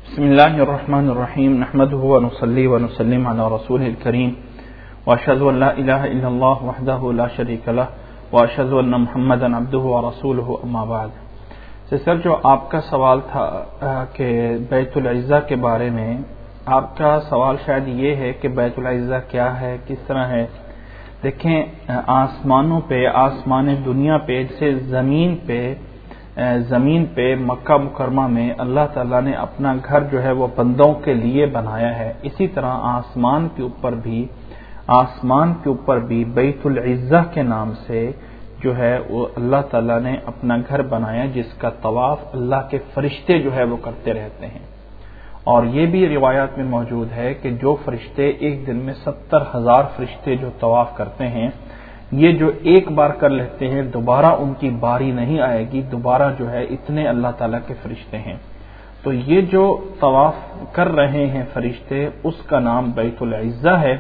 بسم الله الرحمن الرحيم نحمده ونصلي ونسلم على رسوله الكريم وأشهد أن لا إله إلا الله وحده لا شريك له وأشهد أن محمدا عبده ورسوله أما بعد. سر جو آپ کا سوال تھا کہ بیت العزہ کے بارے میں، آپ کا سوال شاید یہ ہے کہ بیت العزہ کیا ہے، کس طرح ہے. دیکھیں، آسمانوں پہ، آسمان دنیا پہ، جیسے زمین پہ مکہ مکرمہ میں اللہ تعالیٰ نے اپنا گھر جو ہے وہ بندوں کے لیے بنایا ہے، اسی طرح آسمان کے اوپر بھی بیت العزہ کے نام سے جو ہے وہ اللہ تعالیٰ نے اپنا گھر بنایا، جس کا طواف اللہ کے فرشتے جو ہے وہ کرتے رہتے ہیں. اور یہ بھی روایات میں موجود ہے کہ جو فرشتے ایک دن میں 70,000 فرشتے جو طواف کرتے ہیں، یہ جو ایک بار کر لیتے ہیں دوبارہ ان کی باری نہیں آئے گی، دوبارہ جو ہے اتنے اللہ تعالیٰ کے فرشتے ہیں. تو یہ جو طواف کر رہے ہیں فرشتے، اس کا نام بیت العزہ ہے.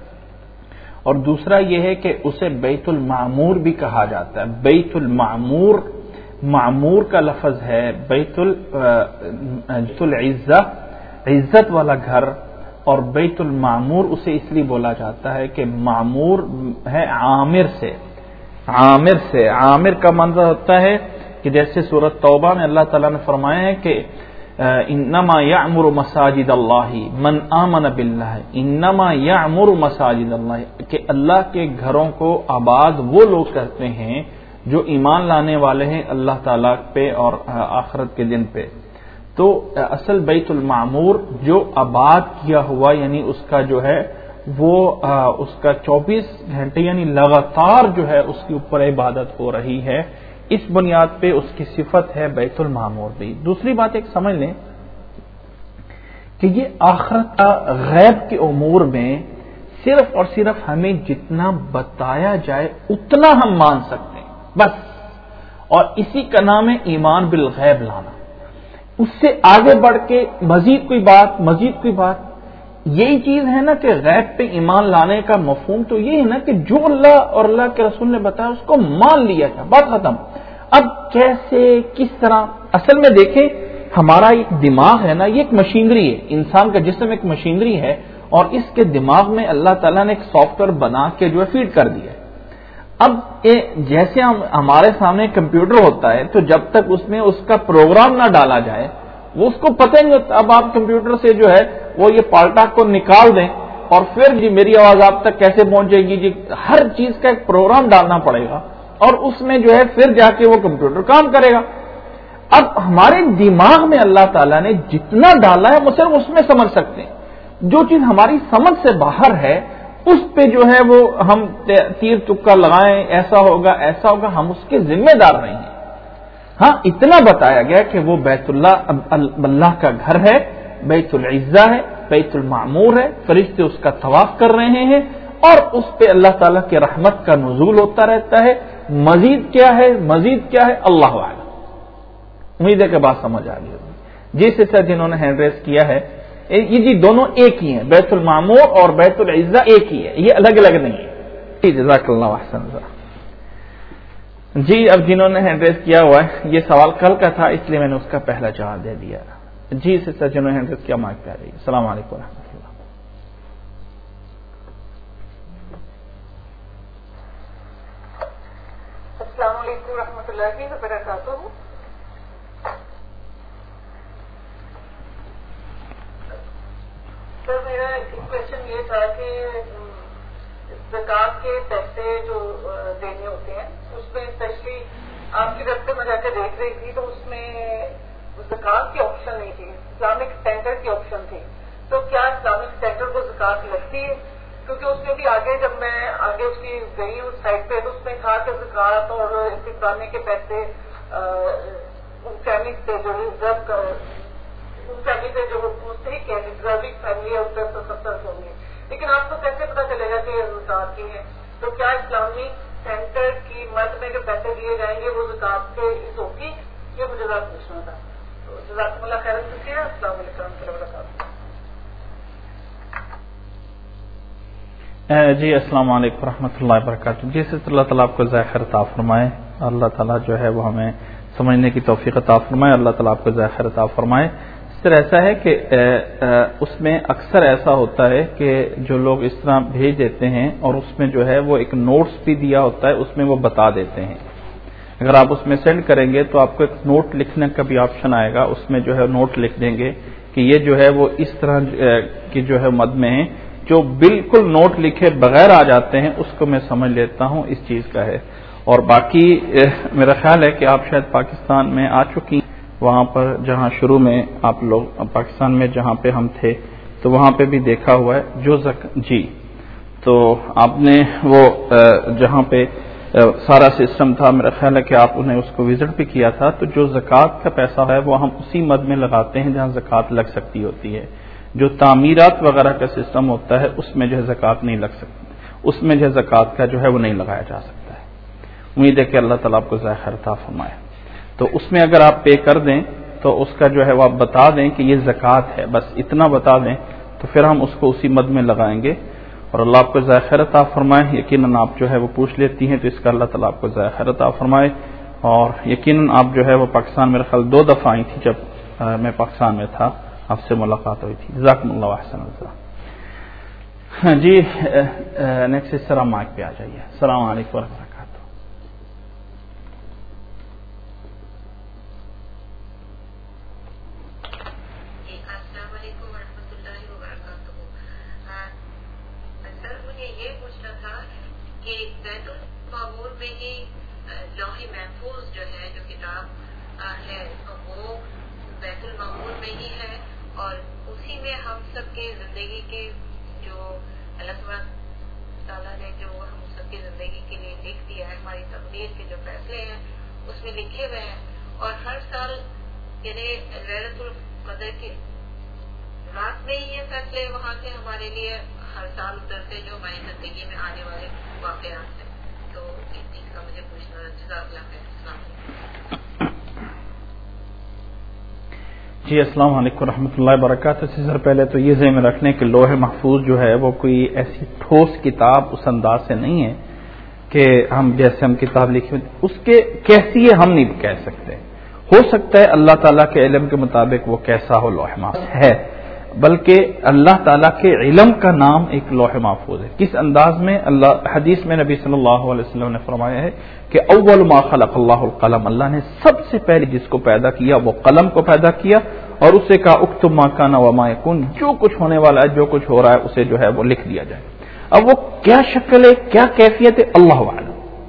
اور دوسرا یہ ہے کہ اسے بیت المعمور بھی کہا جاتا ہے. بیت المعمور، معمور کا لفظ ہے، بیت العزہ عزت والا گھر، اور بیت المعمور اسے اس لیے بولا جاتا ہے کہ معمور ہے عامر سے. عامر کا معنی ہوتا ہے کہ جیسے سورۃ توبہ میں اللہ تعالیٰ نے فرمایا ہے کہ انما یعمر مساجد اللہ من آمن باللہ، انما یعمر مساجد اللہ، کہ اللہ کے گھروں کو آباد وہ لوگ کرتے ہیں جو ایمان لانے والے ہیں اللہ تعالیٰ پہ اور آخرت کے دن پہ. تو اصل بیت المعمور جو آباد کیا ہوا، یعنی اس کا جو ہے وہ اس کا 24 گھنٹے یعنی لگاتار جو ہے اس کے اوپر عبادت ہو رہی ہے، اس بنیاد پہ اس کی صفت ہے بیت المعمور بھی. دوسری بات ایک سمجھ لیں کہ یہ آخرت کا غیب کے امور میں صرف اور صرف ہمیں جتنا بتایا جائے اتنا ہم مان سکتے ہیں بس، اور اسی کا نام ہے ایمان بالغیب لانا. اس سے آگے بڑھ کے مزید کوئی بات یہی چیز ہے نا کہ غیب پہ ایمان لانے کا مفہوم تو یہ ہے نا کہ جو اللہ اور اللہ کے رسول نے بتایا اس کو مان لیا تھا، بات ختم. اب کیسے، کس طرح؟ اصل میں دیکھیں، ہمارا ایک دماغ ہے نا، یہ ایک مشینری ہے، انسان کا جسم ایک مشینری ہے، اور اس کے دماغ میں اللہ تعالیٰ نے ایک سافٹ ویئر بنا کے جو ہے فیڈ کر دیا ہے. اب جیسے ہمارے سامنے کمپیوٹر ہوتا ہے، تو جب تک اس میں اس کا پروگرام نہ ڈالا جائے وہ اس کو پتہ نہیں ہوتا. اب آپ کمپیوٹر سے جو ہے وہ یہ پالٹا کو نکال دیں اور پھر جی میری آواز آپ تک کیسے پہنچے گی، جی ہر چیز کا ایک پروگرام ڈالنا پڑے گا اور اس میں جو ہے پھر جا کے وہ کمپیوٹر کام کرے گا. اب ہمارے دماغ میں اللہ تعالیٰ نے جتنا ڈالا ہے وہ صرف اس میں سمجھ سکتے ہیں. جو چیز ہماری سمجھ سے باہر ہے اس پہ جو ہے وہ ہم تیر تکا لگائیں، ایسا ہوگا ہم اس کے ذمہ دار نہیں ہیں. ہاں اتنا بتایا گیا کہ وہ بیت اللہ کا گھر ہے، بیت العزہ ہے، بیت المعمور ہے، فرشتے اس کا طواف کر رہے ہیں اور اس پہ اللہ تعالیٰ کی رحمت کا نزول ہوتا رہتا ہے. مزید کیا ہے اللہ اعلم. امید ہے کہ بات سمجھ آ گئی ہوگی. جس سے جنہوں نے ہینڈ ریز کیا ہے، یہ جی دونوں ایک ہی ہیں، بیت المعمور اور بیت العزہ ایک ہی ہے، یہ الگ الگ نہیں ہے. جزاک اللہ احسن. جی اب جنہوں نے ہینڈ ریز کیا ہوا ہے، یہ سوال کل کا تھا اس لیے میں نے اس کا پہلا جواب دے دیا. جی سسٹر جنہوں نے ہینڈ ریز کیا، مائک پہ آ رہی ہے. السلام علیکم ورحمۃ اللہ. السلام علیکم ورحمۃ اللہ وبرکاتہ. سر میرا کوشچن یہ تھا کہ زکات کے پیسے جو دینے ہوتے ہیں اس میں اسپیشلی آپ کی رستے میں جا کے دیکھ رہی تھی تو اس میں زکات کی آپشن نہیں تھی، اسلامک سینٹر کی آپشن تھی. تو کیا اسلامک سینٹر کو زکات لگتی ہے؟ کیونکہ اس میں بھی آگے جب میں آگے اس کی گئی اس سائٹ پہ تو اس میں تھا کہ زکات اور انتظامیہ کے پیسے ان فیملی سے جو ریزرو ان فیملی سے جو ٹھیک ہے ریزرونگ فیملی ہے اس پہ سبسڈ ہوں گے، لیکن آپ کو کیسے پتا چلے گا کہ زکات کی ہے؟ تو کیا اسلامک سینٹر کی مد میں جو پیسے دیے جائیں گے وہ زکات کے اس ہوگی؟ یہ مجھے ذرا پوچھنا تھا. جزاکم اللہ خیر. شکریہ. السلام علیکم ورحمۃ اللہ وبرکاتہ. جی السلام علیکم ورحمۃ اللہ وبرکاتہ. جی اللہ تعالیٰ آپ کو ذائقہ خیر عطا فرمائے، اللہ تعالیٰ جو ہے وہ ہمیں سمجھنے کی توفیق عطا فرمائے، اللہ تعالیٰ آپ کو ذائقہ خیر عطا فرمائے. سر ایسا ہے کہ اس میں اکثر ایسا ہوتا ہے کہ جو لوگ اس طرح بھیج دیتے ہیں اور اس میں جو ہے وہ ایک نوٹس بھی دیا ہوتا ہے، اس میں وہ بتا دیتے ہیں. اگر آپ اس میں سینڈ کریں گے تو آپ کو ایک نوٹ لکھنے کا بھی آپشن آئے گا، اس میں جو ہے نوٹ لکھ دیں گے کہ یہ جو ہے وہ اس طرح کی جو ہے مد میں ہے. جو بالکل نوٹ لکھے بغیر آ جاتے ہیں اس کو میں سمجھ لیتا ہوں اس چیز کا ہے. اور باقی میرا خیال ہے کہ آپ شاید پاکستان میں آ چکی، وہاں پر جہاں شروع میں آپ لوگ پاکستان میں جہاں پہ ہم تھے تو وہاں پہ بھی دیکھا ہوا ہے جو جی تو آپ نے وہ جہاں پہ سارا سسٹم تھا، میرا خیال ہے کہ آپ نے اس کو وزٹ بھی کیا تھا. تو جو زکوٰۃ کا پیسہ ہے وہ ہم اسی مد میں لگاتے ہیں جہاں زکوٰۃ لگ سکتی ہوتی ہے. جو تعمیرات وغیرہ کا سسٹم ہوتا ہے اس میں جو ہے زکوٰۃ نہیں لگ سکتی، اس میں جو ہے زکوٰۃ کا جو ہے وہ نہیں لگایا جا سکتا ہے. امید ہے کہ اللہ تعالیٰ آپ کو ذائقہ عطا فرمائے. تو اس میں اگر آپ پے کر دیں تو اس کا جو ہے وہ آپ بتا دیں کہ یہ زکوٰۃ ہے، بس اتنا بتا دیں تو پھر ہم اس کو اسی مد میں لگائیں گے. اور اللہ آپ کو ذائقہ عطا فرمائے. یقیناً آپ جو ہے وہ پوچھ لیتی ہیں تو اس کا اللہ تعالیٰ آپ کو ذائقہ عطا فرمائے. اور یقیناً آپ جو ہے وہ پاکستان میرے خیال 2 دفعہ آئی تھی جب میں پاکستان میں تھا، آپ سے ملاقات ہوئی تھی. جزاکم اللہ احسن اللہ. جی نیکسٹ سر آپ مائک پہ آ جائیے. السلام علیکم ورحمۃ اللہ. لکھے ہوئے ہیں اور ہر سال یعنی لیلۃ القدر کی رات میں ہی یہ فیصلے وہاں کے ہمارے لیے ہر سال اترتے جو ہماری زندگی میں آنے والے واقعات ہیں. تو اس چیز کا مجھے پوچھنا جزاک اللہ خیر. جی السلام علیکم ورحمۃ اللہ وبرکاتہ. سر پہلے تو یہ ذہن میں رکھنے کہ لوح محفوظ جو ہے وہ کوئی ایسی ٹھوس کتاب اس انداز سے نہیں ہے کہ ہم جیسے ہم کتاب لکھی اس کے کیسی ہے ہم نہیں کہہ سکتے. ہو سکتا ہے اللہ تعالیٰ کے علم کے مطابق وہ کیسا ہو لوح محفوظ ہے، بلکہ اللہ تعالیٰ کے علم کا نام ایک لوح محفوظ ہے. کس انداز میں؟ اللہ حدیث میں نبی صلی اللہ علیہ وسلم نے فرمایا ہے کہ اول ما خلق اللہ القلم، اللہ نے سب سے پہلے جس کو پیدا کیا وہ قلم کو پیدا کیا اور اسے کہا اکتب ما کان وما یکون، جو کچھ ہونے والا ہے جو کچھ ہو رہا ہے اسے جو ہے وہ لکھ دیا جائے. اب وہ کیا شکل ہے کیا کیفیت ہے اللہ اعلم.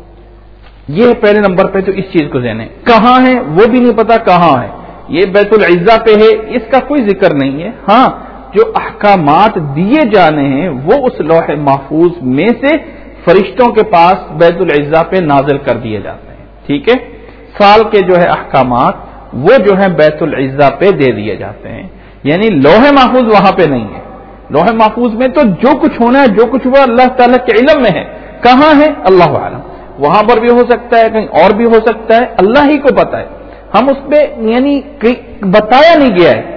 یہ پہلے نمبر پہ تو اس چیز کو ذہن ہے. کہاں ہے وہ بھی نہیں پتا کہاں ہے. یہ بیت العزہ پہ ہے اس کا کوئی ذکر نہیں ہے. ہاں جو احکامات دیے جانے ہیں وہ اس لوح محفوظ میں سے فرشتوں کے پاس بیت العزہ پہ نازل کر دیے جاتے ہیں. ٹھیک ہے، سال کے جو ہے احکامات وہ جو ہے بیت العزہ پہ دے دیے جاتے ہیں. یعنی لوح محفوظ وہاں پہ نہیں ہے. لوح محفوظ میں تو جو کچھ ہونا ہے جو کچھ ہوا اللہ تعالیٰ کے علم میں ہے. کہاں ہے اللہ عالم. وہاں پر بھی ہو سکتا ہے کہیں اور بھی ہو سکتا ہے، اللہ ہی کو پتہ ہے. ہم اس پہ یعنی بتایا نہیں گیا ہے،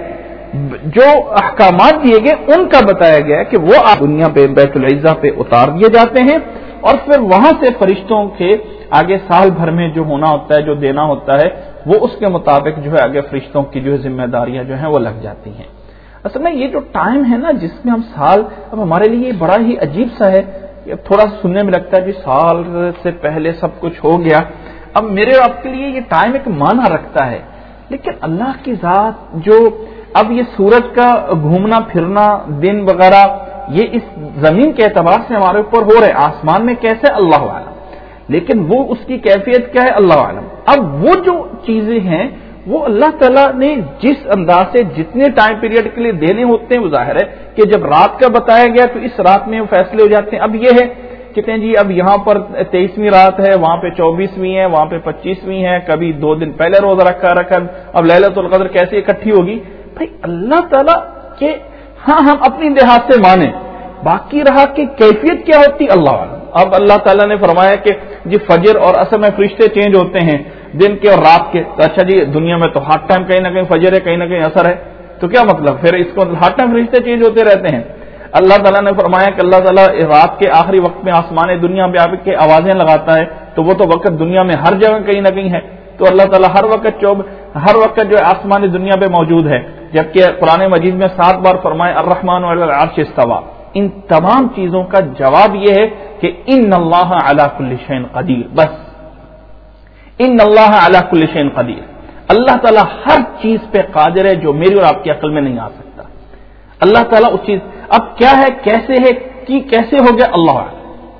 جو احکامات دیے گئے ان کا بتایا گیا ہے کہ وہ دنیا پہ بیت العزہ پہ اتار دیے جاتے ہیں اور پھر وہاں سے فرشتوں کے آگے سال بھر میں جو ہونا ہوتا ہے جو دینا ہوتا ہے وہ اس کے مطابق جو ہے آگے فرشتوں کی جو ہے ذمہ داریاں جو ہیں وہ لگ جاتی ہیں. اصل میں یہ جو ٹائم ہے نا جس میں ہم سال، اب ہمارے لیے یہ بڑا ہی عجیب سا ہے. تھوڑا سننے میں لگتا ہے جی سال سے پہلے سب کچھ ہو گیا. اب میرے آپ کے لیے یہ ٹائم ایک معنی رکھتا ہے، لیکن اللہ کی ذات جو اب یہ سورج کا گھومنا پھرنا دن وغیرہ یہ اس زمین کے اعتبار سے ہمارے اوپر ہو رہے، آسمان میں کیسے اللہ عالم، لیکن وہ اس کی کیفیت کیا ہے اللہ عالم. اب وہ جو چیزیں ہیں وہ اللہ تعالیٰ نے جس انداز سے جتنے ٹائم پیریڈ کے لیے دینے ہوتے ہیں وہ ظاہر ہے کہ جب رات کا بتایا گیا تو اس رات میں وہ فیصلے ہو جاتے ہیں. اب یہ ہے کہتے ہیں جی اب یہاں پر 23ویں رات ہے، وہاں پہ 24ویں ہے، وہاں پہ 25ویں ہے، کبھی 2 دن پہلے روزہ رکھا اب لیلۃ القدر کیسے اکٹھی ہوگی. بھائی اللہ تعالیٰ کے ہاں ہم اپنی لحاظ سے مانیں، باقی رہا کہ کیفیت کیا ہوتی اللہ عالم. اب اللہ تعالیٰ نے فرمایا کہ جی فجر اور عصر میں فرشتے چینج ہوتے ہیں دن کے اور رات کے. تو اچھا جی دنیا میں تو ہر ٹائم کہیں نہ کہیں فجر ہے کہیں نہ کہیں عصر ہے، تو کیا مطلب پھر اس کو ہر ٹائم فرشتے چینج ہوتے رہتے ہیں. اللہ تعالیٰ نے فرمایا کہ اللہ تعالیٰ رات کے آخری وقت میں آسمان دنیا میں آپ کے آوازیں لگاتا ہے، تو وہ تو وقت دنیا میں ہر جگہ کہیں نہ کہیں ہے. تو اللہ تعالیٰ ہر وقت ہر وقت جو ہے آسمانی دنیا پہ موجود ہے، جبکہ قرآن مجید میں 7 بار فرمائے الرحمن علی العرش استوى. ان تمام چیزوں کا جواب یہ ہے کہ ان اللہ علی کل شیء قدیر. بس ان اللہ علی کل شیء قدیر، اللہ تعالیٰ ہر چیز پہ قادر ہے جو میری اور آپ کی عقل میں نہیں آ سکتا. اللہ تعالیٰ اس چیز، اب کیا ہے، کیسے ہے، کیسے ہو گیا، اللہ اعلم.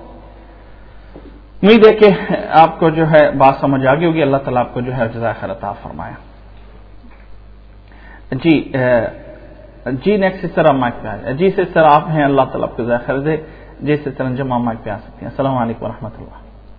امید ہے کہ آپ کو جو ہے بات سمجھ آ گئی ہوگی. اللہ تعالیٰ آپ کو جو ہے جزائے خیر عطا فرمایا. جی نیکسٹ سسٹر آپ مائک پہ آ جائیں. جی سسٹر آپ ہیں، اللہ تعالیٰ آپ کو جزائے خیر دے. جی سسٹر انجم آپ مائک پہ آ سکتی ہیں. السلام علیکم ورحمۃ اللہ.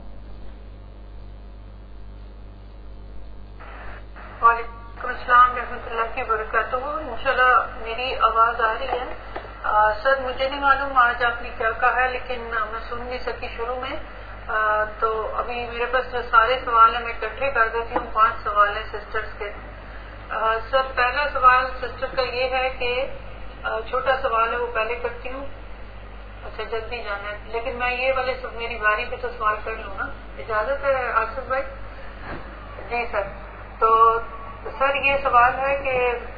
وعلیکم السلام ورحمۃ اللہ کی برکاتہ. انشاءاللہ میری آواز آ رہی ہے. سر مجھے نہیں معلوم آج آپ نے کیا کہا ہے، لیکن میں سن نہیں سکی شروع میں. تو ابھی میرے پاس جو سارے سوال ہیں میں اکٹھے کر دیتی ہوں. 5 سوال ہیں سسٹرز کے. سر پہلا سوال سسٹر کا یہ ہے کہ چھوٹا سوال ہے وہ پہلے کرتی ہوں. اچھا جلدی جانا ہے، لیکن میں یہ والے میری باری پہ تو سوال کر لوں نا، اجازت ہے آصف بھائی؟ جی سر. تو سر یہ سوال ہے کہ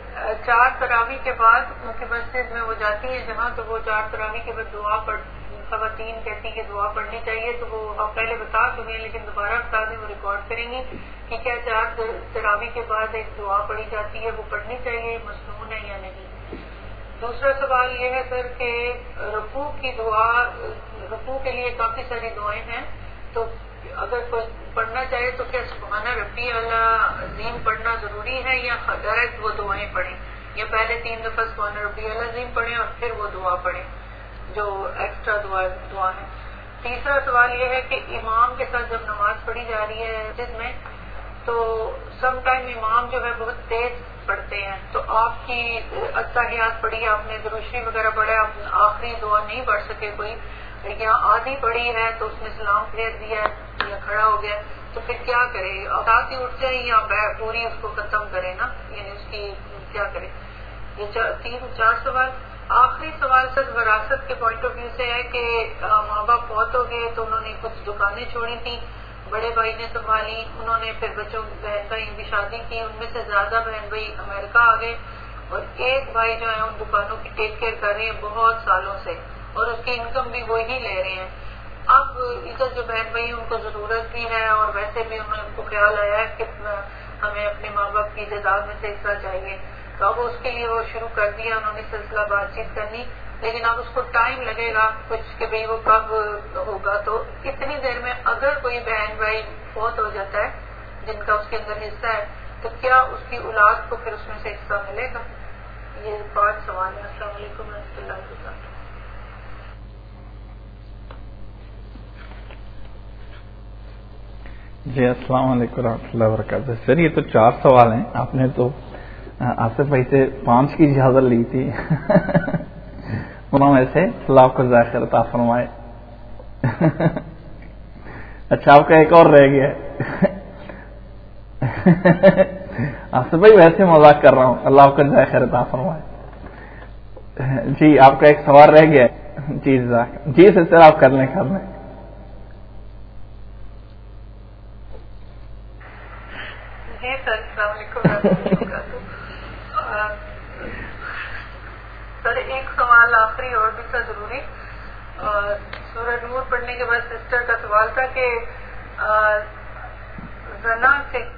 4 تراویح کے بعد کیونکہ مسجد میں وہ جاتی ہیں جہاں، تو وہ 4 تراویح کے بعد دعا خواتین کہتی کہ دعا پڑھنی چاہیے، تو وہ آپ پہلے بتا چکے ہیں لیکن دوبارہ بتا دیں، وہ ریکارڈ کریں گی کہ کیا 4 تراویح کے بعد ایک دعا پڑھی جاتی ہے، وہ پڑھنی چاہیے، مسنون ہے یا نہیں. دوسرا سوال یہ ہے سر کہ رکوع کی دعا، رکوع کے لیے کافی ساری دعائیں ہیں، تو اگر کوئی پڑھنا چاہے تو کیا سبحان ربی العظیم پڑھنا ضروری ہے یا ڈائریکٹ وہ دعائیں پڑھیں، یا پہلے 3 دفعہ سبحان ربی العظیم پڑھیں اور پھر وہ دعا پڑھیں جو ایکسٹرا دعا ہے. تیسرا سوال یہ ہے کہ امام کے ساتھ جب نماز پڑھی جا رہی ہے مسجد میں، تو سم ٹائم امام جو ہے بہت تیز پڑھتے ہیں، تو آپ کی اتحیات پڑھی، آپ نے درود شریف وغیرہ پڑھا، آپ آخری دعا نہیں پڑھ سکے کوئی، یا آدھی پڑھی ہے تو اس میں سلام پھیر دیا یا کھڑا ہو گیا، تو پھر کیا کرے؟ ساتھ ہی اٹھ جائیں یا پوری اس کو ختم کرے نا، یعنی اس کی کیا کرے؟ یہ 4 سوال. آخری سوال سر وراثت کے پوائنٹ آف ویو سے ہے کہ ماں باپ فوت ہو گئے تو انہوں نے کچھ دکانیں چھوڑی تھیں، بڑے بھائی نے سنبھالی، انہوں نے پھر بچوں بہن بھائی کی شادی کی، ان میں سے زیادہ بہن بھائی امریکہ آ گئے اور ایک بھائی جو ہے ان دکانوں کی ٹیک کیئر کر رہے ہیں بہت سالوں سے اور اس کی انکم بھی وہی لے رہے ہیں. اب ادھر جو بہن بھائی ان کو ضرورت بھی ہے اور ویسے بھی ان کو خیال آیا ہے کہ ہمیں اپنے ماں باپ کی جائیداد میں سے حصہ چاہیے، تو اب اس کے لیے وہ شروع کر دیا انہوں نے سلسلہ بات چیت کرنی، لیکن اب اس کو ٹائم لگے گا کچھ کہ بھئی وہ کب ہوگا. تو اتنی دیر میں اگر کوئی بہن بھائی فوت ہو جاتا ہے جن کا اس کے اندر حصہ ہے، تو کیا اس کی اولاد کو پھر اس میں سے حصہ ملے گا؟ یہ 5 سوال ہیں. السلام علیکم و رحمۃ اللہ وبرکاتہ. جی السلام علیکم ورحمۃ اللہ وبرکاتہ. سر یہ تو 4 سوال ہیں، آپ نے تو آصف بھائی سے 5 کی اجازت لی تھی. انہوں میں سے اللہ آپ کو ذائقہ عطا فرمائے. اچھا آپ کا ایک اور رہ گیا ہے. آصف بھائی ویسے مذاق کر رہا ہوں، اللہ آپ کو ذائقہ عطا فرمائے. جی آپ کا ایک سوال رہ گیا ہے. جی سر آپ کر لیں. جی سر السلام علیکم و رحمۃ اللہ وبرکاتہ. سر ایک سوال آخری اور بھی تھا ضروری. سورہ نور پڑھنے کے بعد سسٹر کا سوال تھا کہ زنا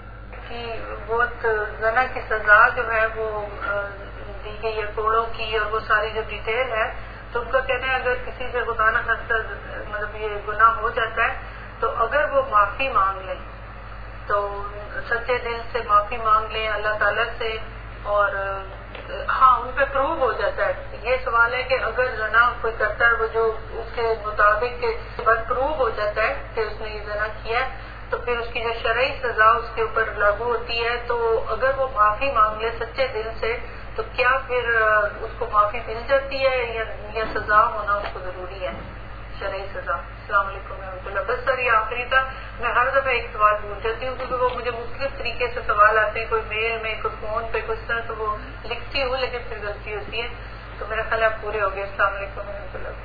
کی سزا جو ہے وہ دی گئی ہے کوڑوں کی اور وہ ساری جو ڈیٹیل ہے، تو ان کا کہنا ہے اگر کسی سے خدا نہ خواستہ مطلب یہ گناہ ہو جاتا ہے تو اگر وہ معافی مانگ لیں، تو سچے دل سے معافی مانگ لیں اللہ تعالیٰ سے، اور ہاں ان پہ پروو ہو جاتا ہے. یہ سوال ہے کہ اگر زنا کوئی کرتا ہے وہ جو اس کے مطابق کے بعد پروو ہو جاتا ہے کہ اس نے یہ زنا کیا ہے، تو پھر اس کی جو شرعی سزا اس کے اوپر لاگو ہوتی ہے، تو اگر وہ معافی مانگ لے سچے دل سے تو کیا پھر اس کو معافی مل جاتی ہے یا سزا ہونا اس کو ضروری ہے، شرعی سزا؟ السلام علیکم ورحمۃ اللہ. بس سر یہ آخری تھا. میں ہر دفعہ ایک سوال بھول جاتی ہوں کیونکہ وہ مجھے مختلف طریقے سے سوال آتے ہیں، کوئی میل میں، کوئی فون پہ، کچھ طرح، تو وہ لکھتی ہوں لیکن پھر غلطی ہوتی ہے. تو میرا خیال آپ پورے ہو گئے. السلام علیکم ورحمۃ اللہ.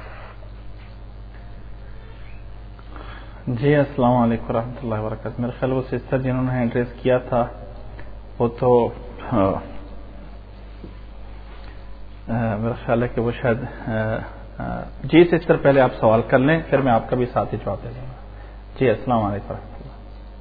جی السلام علیکم ورحمۃ اللہ وبرکاتہ. میرا خیال وہ سسٹر جنہوں نے ایڈریس کیا تھا وہ تو میرا خیال ہے کہ وہ شاید جی سسٹر پہلے آپ سوال کر لیں، پھر میں آپ کا بھی ساتھ ہی جواب دے دوں گا. جی السلام علیکم ورحمۃ اللہ.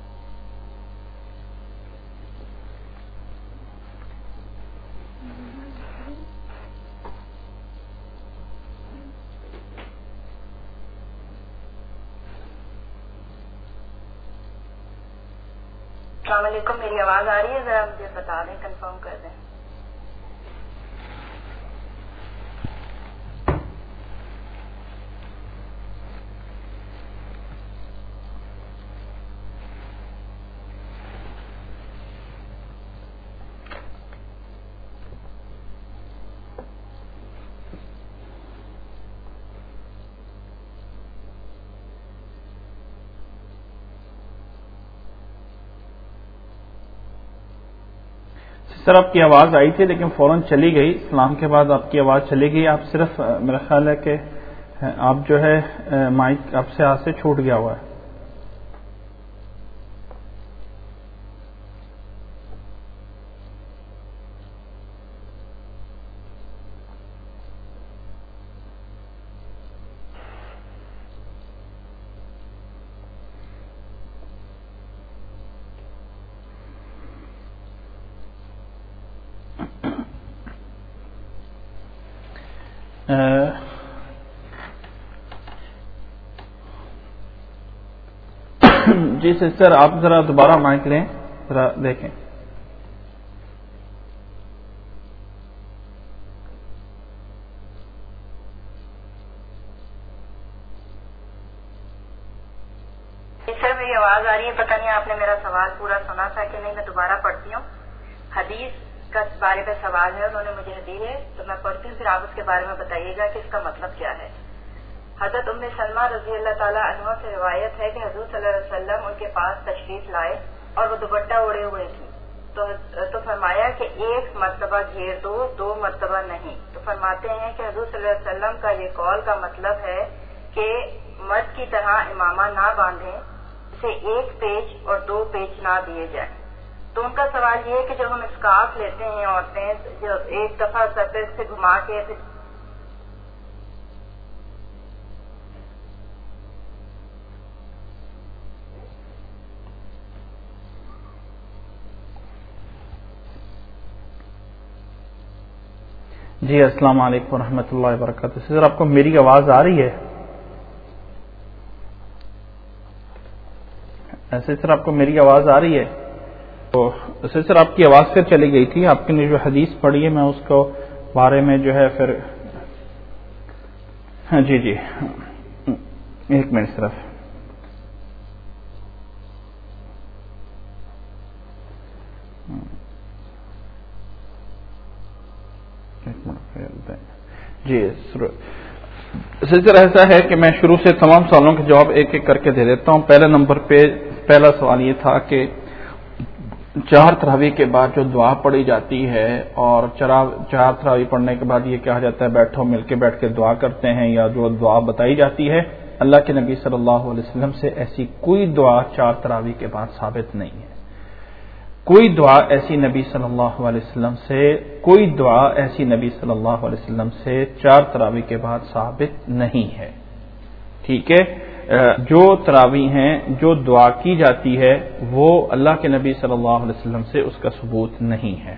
السلام علیکم، میری آواز آ رہی ہے؟ ذرا مجھے بتا دیں، کنفرم کر دیں. سر آپ کی آواز آئی تھی لیکن فوراً چلی گئی. اسلام کے بعد آپ کی آواز چلی گئی. آپ صرف میرا خیال ہے کہ آپ جو ہے مائک آپ سے ہاتھ سے چھوٹ گیا ہوا ہے. جی سسٹر آپ ذرا دوبارہ مائک لیں، ذرا دیکھیں. سر میری آواز آ رہی ہے؟ پتہ نہیں آپ نے میرا سوال پورا سنا تھا کہ نہیں. میں دوبارہ پڑھتی ہوں. حدیث کا بارے میں سوال ہے، انہوں نے مجھے دی ہے تو میں پڑھتی ہوں، پھر آپ اس کے بارے میں بتائیے گا کہ اس کا مطلب کیا ہے. حضرت ام سلمہ رضی اللہ تعالیٰ عنہ سے روایت ہے کہ حضور صلی اللہ علیہ وسلم ان کے پاس تشریف لائے اور وہ دوپٹہ اوڑے ہوئے تھی تو فرمایا کہ ایک مرتبہ گھیر دو، 2 مرتبہ نہیں. تو فرماتے ہیں کہ حضور صلی اللہ علیہ وسلم کا یہ قول کا مطلب ہے کہ مرد کی طرح امامہ نہ باندھیں، اسے 1 پیچ اور 2 پیچ نہ دیے جائیں. تو ان کا سوال یہ ہے کہ جب ہم اسکارف لیتے ہیں عورتیں، جب ایک دفعہ سر پہ سے گھما کے پھر جی السلام علیکم ورحمۃ اللہ وبرکاتہ. سر آپ کو میری آواز آ رہی ہے؟ ایسے سر آپ کو میری آواز آ رہی ہے؟ تو سر آپ کی آواز پھر چلی گئی تھی. آپ نے جو حدیث پڑھی ہے میں اس کو بارے میں جو ہے پھر جی 1 منٹ صرف. جی سر ایسا ہے کہ میں شروع سے تمام سوالوں کے جواب ایک ایک کر کے دے دیتا ہوں. پہلے نمبر پہ پہلا سوال یہ تھا کہ 4 تراویح کے بعد جو دعا پڑھی جاتی ہے اور 4 تراویح پڑھنے کے بعد یہ کہا جاتا ہے بیٹھو مل کے بیٹھ کے دعا کرتے ہیں، یا جو دعا بتائی جاتی ہے، اللہ کے نبی صلی اللہ علیہ وسلم سے ایسی کوئی دعا 4 تراویح کے بعد ثابت نہیں ہے. کوئی دعا ایسی نبی صلی اللہ علیہ وسلم سے کوئی دعا ایسی نبی صلی اللہ علیہ وسلم سے 4 تراویح کے بعد ثابت نہیں ہے. ٹھیک ہے، جو تراویح ہیں جو دعا کی جاتی ہے وہ اللہ کے نبی صلی اللہ علیہ وسلم سے اس کا ثبوت نہیں ہے.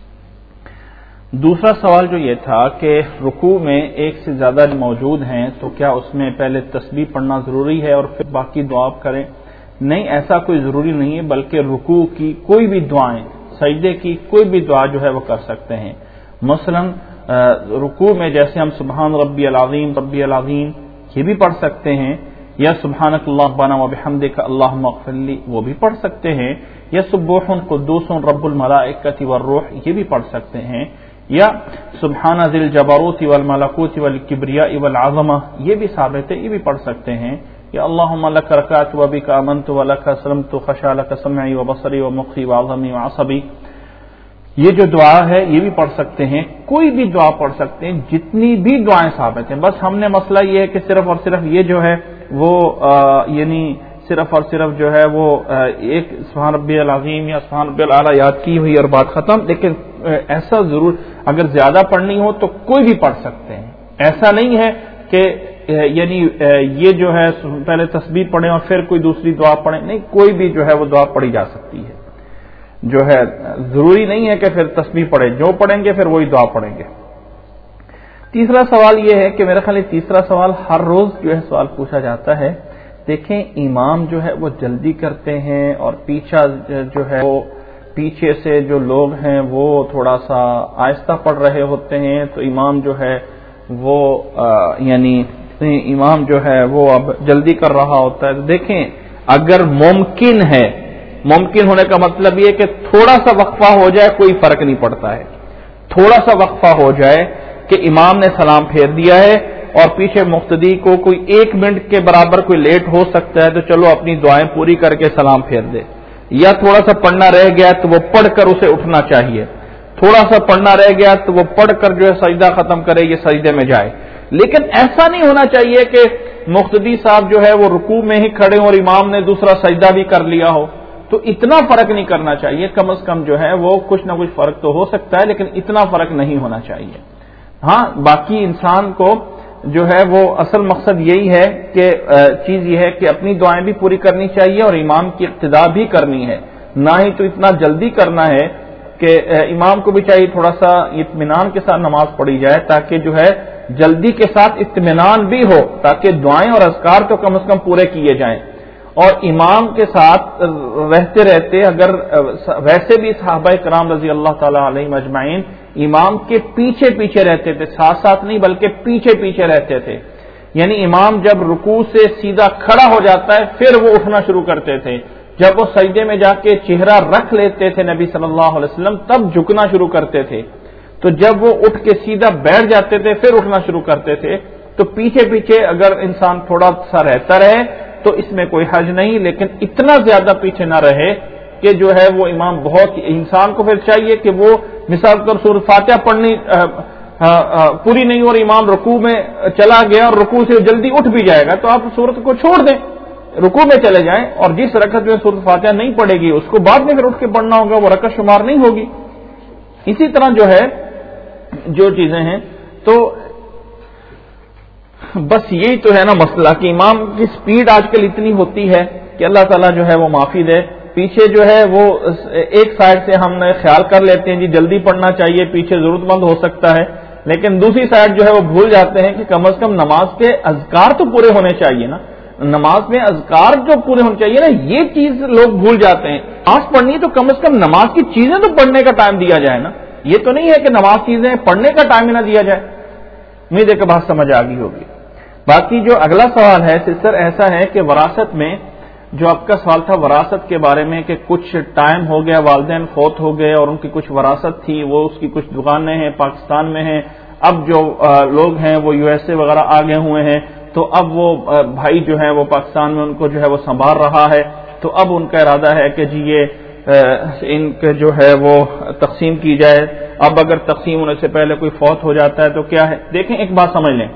دوسرا سوال جو یہ تھا کہ رکوع میں 1 سے زیادہ موجود ہیں تو کیا اس میں پہلے تسبیح پڑھنا ضروری ہے اور پھر باقی دعا کریں؟ نہیں، ایسا کوئی ضروری نہیں ہے، بلکہ رکوع کی کوئی بھی دعائیں، سجدے کی کوئی بھی دعا جو ہے وہ کر سکتے ہیں. مثلا رکوع میں جیسے ہم سبحان ربی العظیم یہ بھی پڑھ سکتے ہیں، یا سبحانک اللہم ربنا وبحمدک اللہم اغفر لی وہ بھی پڑھ سکتے ہیں، یا سبوح قدوس رب الملائکۃ والروح یہ بھی پڑھ سکتے ہیں، یا سبحان ذی الجبروت والملکوت والکبریاء والعظمہ یہ بھی ثابت ہے، یہ بھی پڑھ سکتے ہیں. یا اللہم لک رکعت وبک آمنت ولک اسلمت خشع لک سمعی وبصری ومخی وعظمی وعصبی یہ جو دعا ہے یہ بھی پڑھ سکتے ہیں. کوئی بھی دعا پڑھ سکتے ہیں، جتنی بھی دعائیں ثابت ہیں. بس ہم نے مسئلہ یہ ہے کہ صرف اور صرف یہ جو ہے وہ یعنی صرف اور صرف جو ہے وہ ایک سبحان ربی العظیم یا سبحان ربی الاعلیٰ یاد کی ہوئی اور بات ختم. لیکن ایسا ضرور اگر زیادہ پڑھنی ہو تو کوئی بھی پڑھ سکتے ہیں. ایسا نہیں ہے کہ یعنی یہ جو ہے پہلے تسبیح پڑھیں اور پھر کوئی دوسری دعا پڑھیں. نہیں، کوئی بھی جو ہے وہ دعا پڑھی جا سکتی ہے. جو ہے ضروری نہیں ہے کہ پھر تسبیح پڑھیں، جو پڑھیں گے پھر وہی دعا پڑھیں گے. تیسرا سوال یہ ہے کہ میرا خیال تیسرا سوال ہر روز جو ہے سوال پوچھا جاتا ہے. دیکھیں امام جو ہے وہ جلدی کرتے ہیں اور پیچھا جو ہے وہ پیچھے سے جو لوگ ہیں وہ تھوڑا سا آہستہ پڑھ رہے ہوتے ہیں، تو امام جو ہے وہ یعنی امام جو ہے وہ اب جلدی کر رہا ہوتا ہے. تو دیکھیں اگر ممکن ہے، ممکن ہونے کا مطلب یہ کہ تھوڑا سا وقفہ ہو جائے کوئی فرق نہیں پڑتا ہے. تھوڑا سا وقفہ ہو جائے کہ امام نے سلام پھیر دیا ہے اور پیچھے مقتدی کو کوئی 1 منٹ کے برابر کوئی لیٹ ہو سکتا ہے، تو چلو اپنی دعائیں پوری کر کے سلام پھیر دے. یا تھوڑا سا پڑھنا رہ گیا تو وہ پڑھ کر اسے اٹھنا چاہیے. تھوڑا سا پڑھنا رہ گیا تو وہ پڑھ کر جو ہے سجدہ ختم کرے، یہ سجدے میں جائے. لیکن ایسا نہیں ہونا چاہیے کہ مقتدی صاحب جو ہے وہ رکوع میں ہی کھڑے اور امام نے دوسرا سجدہ بھی کر لیا ہو. تو اتنا فرق نہیں کرنا چاہیے. کم از کم جو ہے وہ کچھ نہ کچھ فرق تو ہو سکتا ہے لیکن اتنا فرق نہیں ہونا چاہیے. ہاں باقی انسان کو جو ہے وہ اصل مقصد یہی ہے کہ چیز یہ ہے کہ اپنی دعائیں بھی پوری کرنی چاہیے اور امام کی اقتداء بھی کرنی ہے. نہ ہی تو اتنا جلدی کرنا ہے کہ امام کو بھی چاہیے تھوڑا سا اطمینان کے ساتھ نماز پڑھی جائے تاکہ جو ہے جلدی کے ساتھ اطمینان بھی ہو، تاکہ دعائیں اور اذکار تو کم از کم پورے کیے جائیں. اور امام کے ساتھ رہتے رہتے اگر ویسے بھی صحابہ کرام رضی اللہ تعالی علیہم اجمعین امام کے پیچھے پیچھے رہتے تھے، ساتھ ساتھ نہیں بلکہ پیچھے پیچھے رہتے تھے. یعنی امام جب رکوع سے سیدھا کھڑا ہو جاتا ہے پھر وہ اٹھنا شروع کرتے تھے. جب وہ سجدے میں جا کے چہرہ رکھ لیتے تھے نبی صلی اللہ علیہ وسلم تب جھکنا شروع کرتے تھے. تو جب وہ اٹھ کے سیدھا بیٹھ جاتے تھے پھر اٹھنا شروع کرتے تھے. تو پیچھے پیچھے اگر انسان تھوڑا سا رہتا رہے تو اس میں کوئی حرج نہیں، لیکن اتنا زیادہ پیچھے نہ رہے کہ جو ہے وہ امام بہت انسان کو پھر چاہیے کہ وہ مثال طور سورۃ فاتحہ پڑھنی پوری نہیں اور امام رکوع میں چلا گیا اور رکوع سے جلدی اٹھ بھی جائے گا تو آپ سورت کو چھوڑ دیں، رکوع میں چلے جائیں اور جس رکعت میں سورۃ فاتحہ نہیں پڑے گی اس کو بعد میں پھر اٹھ کے پڑھنا ہوگا، وہ رکعت شمار نہیں ہوگی. اسی طرح جو ہے جو چیزیں ہیں تو بس یہی تو ہے نا مسئلہ کہ امام کی سپیڈ آج کل اتنی ہوتی ہے کہ اللہ تعالیٰ جو ہے وہ معافی دے. پیچھے جو ہے وہ ایک سائڈ سے ہم نے خیال کر لیتے ہیں جی جلدی پڑھنا چاہیے، پیچھے ضرورت مند ہو سکتا ہے، لیکن دوسری سائڈ جو ہے وہ بھول جاتے ہیں کہ کم از کم نماز کے اذکار تو پورے ہونے چاہیے نا. نماز میں اذکار جو پورے ہونے چاہیے نا، یہ چیز لوگ بھول جاتے ہیں. نماز پڑھنی ہے تو کم از کم نماز کی چیزیں تو پڑھنے کا ٹائم دیا جائے نا. یہ تو نہیں ہے کہ نماز چیزیں پڑھنے کا ٹائم ہی نہ دیا جائے. امید ہے کہ بات سمجھ آ گئی ہوگی. باقی جو اگلا سوال ہے سسٹر ایسا ہے کہ وراثت میں جو آپ کا سوال تھا وراثت کے بارے میں کہ کچھ ٹائم ہو گیا والدین فوت ہو گئے اور ان کی کچھ وراثت تھی، وہ اس کی کچھ دکانیں ہیں پاکستان میں ہیں، اب جو لوگ ہیں وہ USA وغیرہ آ گئے ہوئے ہیں تو اب وہ بھائی جو ہے وہ پاکستان میں ان کو جو ہے وہ سنبھال رہا ہے. تو اب ان کا ارادہ ہے کہ جی یہ ان کے جو ہے وہ تقسیم کی جائے. اب اگر تقسیم ہونے سے پہلے کوئی فوت ہو جاتا ہے تو کیا ہے؟ دیکھیں ایک بات سمجھ لیں،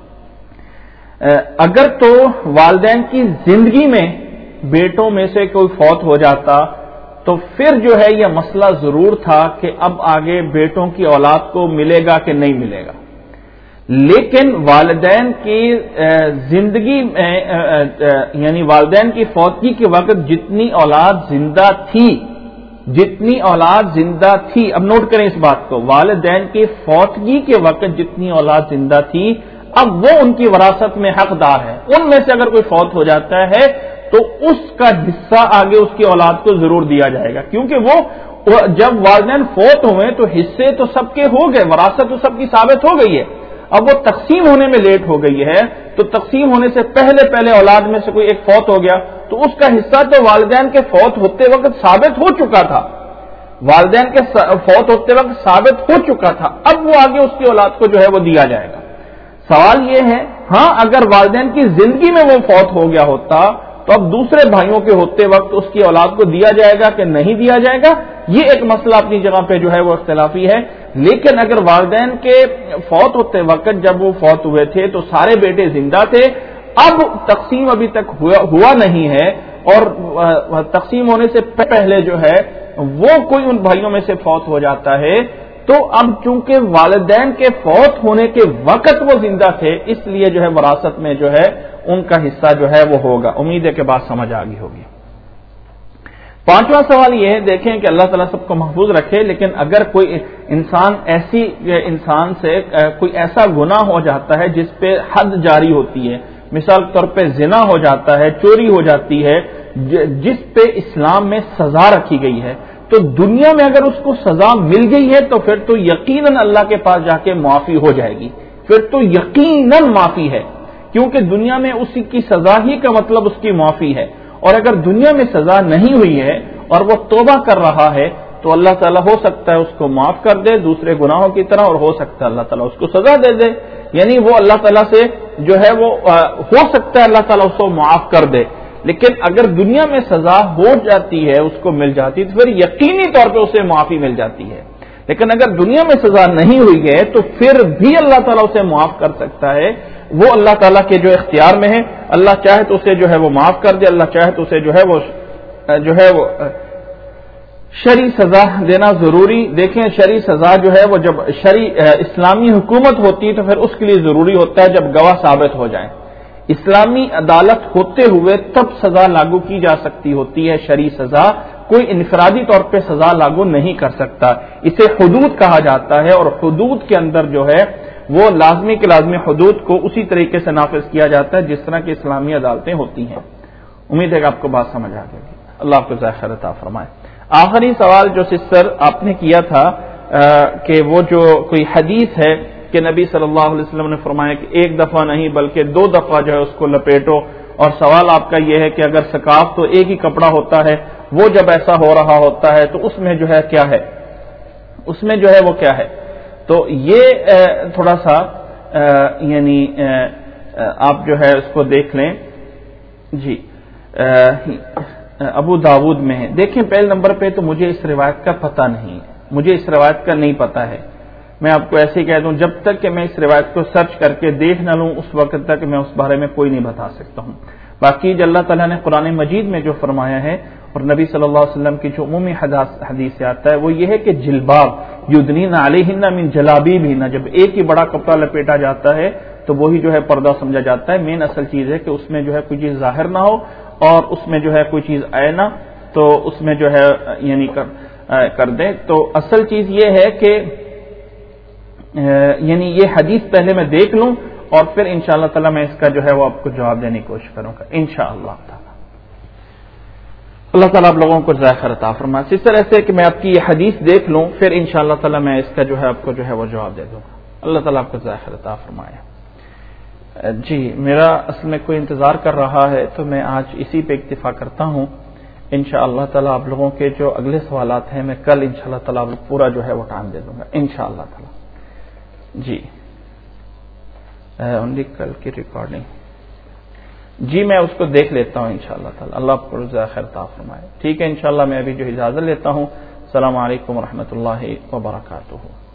اگر تو والدین کی زندگی میں بیٹوں میں سے کوئی فوت ہو جاتا تو پھر جو ہے یہ مسئلہ ضرور تھا کہ اب آگے بیٹوں کی اولاد کو ملے گا کہ نہیں ملے گا. لیکن والدین کی زندگی میں یعنی والدین کی فوتگی کے وقت جتنی اولاد زندہ تھی، اب نوٹ کریں اس بات کو، والدین کی فوتگی کے وقت جتنی اولاد زندہ تھی اب وہ ان کی وراثت میں حقدار ہے. ان میں سے اگر کوئی فوت ہو جاتا ہے تو اس کا حصہ آگے اس کی اولاد کو ضرور دیا جائے گا، کیونکہ وہ جب والدین فوت ہوئے تو حصے تو سب کے ہو گئے، وراثت تو سب کی ثابت ہو گئی ہے. اب وہ تقسیم ہونے میں لیٹ ہو گئی ہے تو تقسیم ہونے سے پہلے اولاد میں سے کوئی ایک فوت ہو گیا تو اس کا حصہ تو والدین کے فوت ہوتے وقت ثابت ہو چکا تھا، والدین کے فوت ہوتے وقت ثابت ہو چکا تھا. اب وہ آگے اس کی اولاد کو جو ہے وہ دیا جائے گا. سوال یہ ہے ہاں اگر والدین کی زندگی میں وہ فوت ہو گیا ہوتا تو اب دوسرے بھائیوں کے ہوتے وقت اس کی اولاد کو دیا جائے گا کہ نہیں دیا جائے گا، یہ ایک مسئلہ اپنی جگہ پہ جو ہے وہ اختلافی ہے. لیکن اگر والدین کے فوت ہوتے وقت جب وہ فوت ہوئے تھے تو سارے بیٹے زندہ تھے، اب تقسیم ابھی تک ہوا نہیں ہے، اور تقسیم ہونے سے پہلے جو ہے وہ کوئی ان بھائیوں میں سے فوت ہو جاتا ہے، تو اب چونکہ والدین کے فوت ہونے کے وقت وہ زندہ تھے، اس لیے جو ہے وراثت میں جو ہے ان کا حصہ جو ہے وہ ہوگا۔ امید ہے کہ بات سمجھ آ گئی ہوگی۔ پانچواں سوال یہ ہے، دیکھیں کہ اللہ تعالیٰ سب کو محفوظ رکھے، لیکن اگر کوئی انسان سے کوئی ایسا گناہ ہو جاتا ہے جس پہ حد جاری ہوتی ہے، مثال کے طور پہ زنا ہو جاتا ہے، چوری ہو جاتی ہے، جس پہ اسلام میں سزا رکھی گئی ہے، تو دنیا میں اگر اس کو سزا مل گئی ہے تو پھر تو یقیناً اللہ کے پاس جا کے معافی ہو جائے گی، پھر تو یقیناً معافی ہے، کیونکہ دنیا میں اسی کی سزا ہی کا مطلب اس کی معافی ہے۔ اور اگر دنیا میں سزا نہیں ہوئی ہے اور وہ توبہ کر رہا ہے تو اللہ تعالیٰ ہو سکتا ہے اس کو معاف کر دے دوسرے گناہوں کی طرح، اور ہو سکتا ہے اللہ تعالیٰ اس کو سزا دے دے، یعنی وہ اللہ تعالیٰ سے جو ہے وہ ہو سکتا ہے اللہ تعالیٰ اس کو معاف کر دے۔ لیکن اگر دنیا میں سزا ہو جاتی ہے، اس کو مل جاتی، تو پھر یقینی طور پہ اسے معافی مل جاتی ہے۔ لیکن اگر دنیا میں سزا نہیں ہوئی ہے تو پھر بھی اللہ تعالیٰ اسے معاف کر سکتا ہے، وہ اللہ تعالیٰ کے جو اختیار میں ہے، اللہ چاہے تو اسے جو ہے وہ معاف کر دے، اللہ چاہے تو اسے جو ہے وہ شرعی سزا دینا ضروری۔ دیکھیں شرعی سزا جو ہے وہ جب شرعی اسلامی حکومت ہوتی ہے تو پھر اس کے لیے ضروری ہوتا ہے جب گواہ ثابت ہو جائیں۔ اسلامی عدالت ہوتے ہوئے تب سزا لاگو کی جا سکتی ہوتی ہے، شرعی سزا کوئی انفرادی طور پہ سزا لاگو نہیں کر سکتا، اسے حدود کہا جاتا ہے، اور حدود کے اندر جو ہے وہ لازمی کے لازمی حدود کو اسی طریقے سے نافذ کیا جاتا ہے جس طرح کی اسلامی عدالتیں ہوتی ہیں۔ امید ہے کہ آپ کو بات سمجھ آ گئی، اللہ آپ کو ذائقہ عطا فرمائے۔ آخری سوال جو سسٹر آپ نے کیا تھا کہ وہ جو کوئی حدیث ہے کہ نبی صلی اللہ علیہ وسلم نے فرمایا کہ ایک دفعہ نہیں بلکہ 2 دفعہ جو ہے اس کو لپیٹو، اور سوال آپ کا یہ ہے کہ اگر سکاف تو ایک ہی کپڑا ہوتا ہے، وہ جب ایسا ہو رہا ہوتا ہے تو اس میں جو ہے کیا ہے، اس میں جو ہے وہ کیا ہے؟ تو یہ تھوڑا سا یعنی آپ جو ہے اس کو دیکھ لیں جی، ابو داود میں ہے۔ دیکھیں پہلے نمبر پہ تو مجھے اس روایت کا پتہ نہیں ہے، مجھے اس روایت کا نہیں پتہ ہے، میں آپ کو ایسے ہی کہہ دوں جب تک کہ میں اس روایت کو سرچ کر کے دیکھ نہ لوں اس وقت تک میں اس بارے میں کوئی نہیں بتا سکتا ہوں۔ باقی جو اللہ تعالیٰ نے قرآن مجید میں جو فرمایا ہے اور نبی صلی اللہ علیہ وسلم کی جو عمومی حدیث سے آتا ہے وہ یہ ہے کہ جلباب یدنین علیہن من جلابیبہن، جب ایک ہی بڑا کپڑا لپیٹا جاتا ہے تو وہی جو ہے پردہ سمجھا جاتا ہے۔ مین اصل چیز ہے کہ اس میں جو ہے کوئی چیز ظاہر نہ ہو اور اس میں جو ہے کوئی چیز آئے نہ، تو اس میں جو ہے یعنی کر دیں۔ تو اصل چیز یہ ہے کہ یعنی یہ حدیث پہلے میں دیکھ لوں اور پھر انشاءاللہ تعالی میں اس کا جو ہے وہ آپ کو جواب دینے کی کوشش کروں گا انشاءاللہ تعالی۔ اللہ تعالیٰ آپ لوگوں کو ذائقہ عطا فرمائے۔ اس طرح سے کہ میں آپ کی یہ حدیث دیکھ لوں پھر انشاءاللہ تعالی میں اس کا جو ہے آپ کو جو ہے وہ جواب دے دوں گا۔ اللہ تعالیٰ آپ کو ذائقہ عطا فرمائے۔ جی میرا اصل میں کوئی انتظار کر رہا ہے تو میں آج اسی پہ اکتفا کرتا ہوں۔ انشاءاللہ تعالی آپ لوگوں کے جو اگلے سوالات ہیں میں کل انشاءاللہ تعالی پورا جو ہے وہ ٹائم دے دوں گا انشاءاللہ تعالی۔ جی اونلی کل کی ریکارڈنگ جی میں اس کو دیکھ لیتا ہوں انشاءاللہ تعالی۔ اللہ آپ کو خیر عطا فرمائے۔ ٹھیک ہے انشاءاللہ میں ابھی جو اجازت لیتا ہوں۔ السلام علیکم ورحمۃ اللہ وبرکاتہ۔